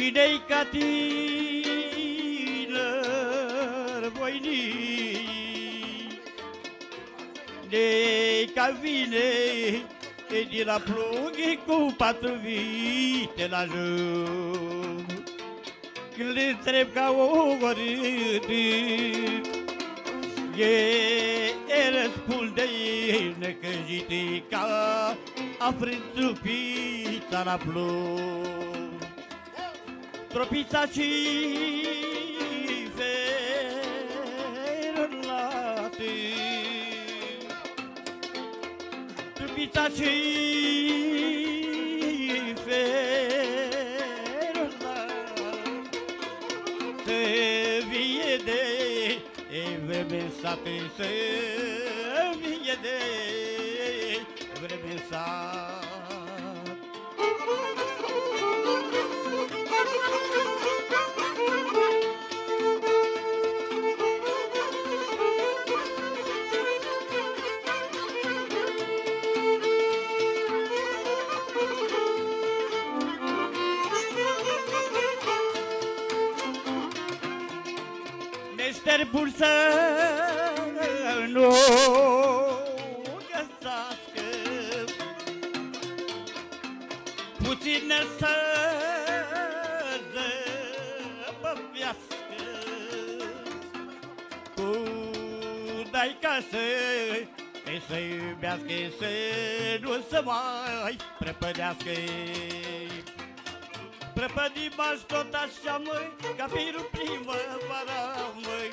Cine-i ca tine, voinic, de-i ca vine din la plughi cu patru vite la jur. Când le întreb ca o gorât, e răspunde necăjite ca a frânțupița la plug. Tropița și ferolate, tropița și se vie de vreme sate, se vie de vreme sate. Meșter bun să nu găsească, puțin să zăbăvească, cu dai ca să iubească, să nu se mai prăpădească. Prăpădim-aș tot așa, măi, ca pirul primăvara, măi.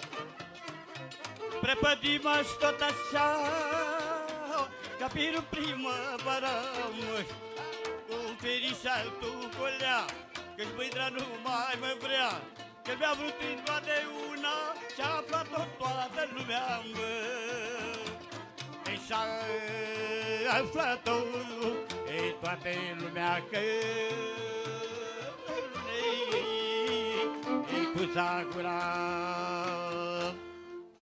Prăpădim-aș tot așa, ca pirul primăvara, măi. Un ferișal tu colea, că-și mândra nu mai mă vrea, că mi-a vrut în toate una și-a aflat-o toată lumea, măi. Și-a aflat-o toată lumea, că cu Sakura.